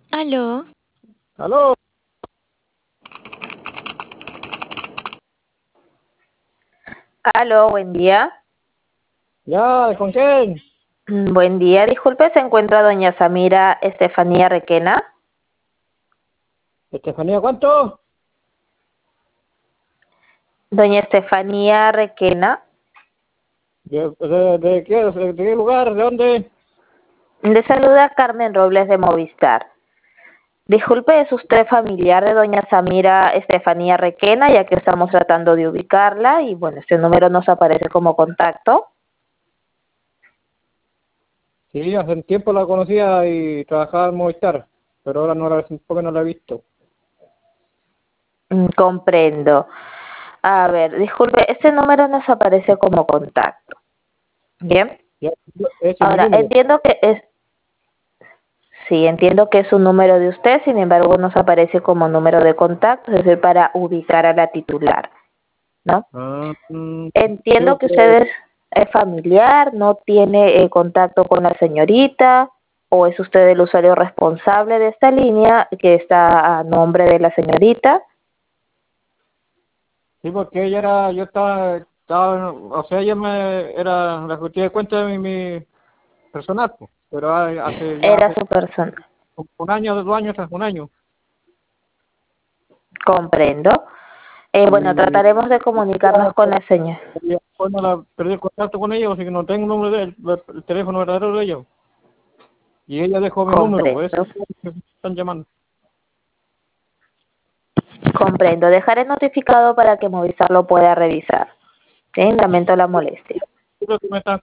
Aló, Aló, Aló, buen día. ya, ¿con quién? Buen día, disculpe, ¿se encuentra doña Samira Estefanía Requena? Estefanía, ¿cuánto? Doña Estefanía Requena, ¿De qué lugar? ¿De dónde? le saluda Carmen Robles de Movistar. Disculpe, ¿es usted familiar de doña Samira Estefanía Requena, ya que estamos tratando de ubicarla y bueno, este número nos aparece como contacto? Sí, hace un tiempo la conocía y trabajaba en Movistar, pero ahora no la, hace un poco no la he visto. Comprendo. A ver, disculpe, este número nos aparece como contacto. Bien. Ya, ese es mi Ahora, número. sí, entiendo que es un número de usted, sin embargo nos aparece como número de contacto, es decir, para ubicar a la titular, ¿no? Ah, sí, Entiendo que porque usted es familiar, no tiene contacto con la señorita, o es usted el usuario responsable de esta línea que está a nombre de la señorita. sí, porque ella era, yo o sea, ella era la que tiene cuenta de mi personal, pues, pero Era hace su persona. un año, 2 años, hace un año. Comprendo. Bueno, Y trataremos de comunicarnos con la señora. después no perdí el contacto con ella, así que no tengo el número el teléfono verdadero de ella. Y ella dejó mi número, pues Comprendo. eso es lo que están llamando. Comprendo. Dejaré notificado para que Movistar lo pueda revisar. Sí, lamento la molestia. Creo que me están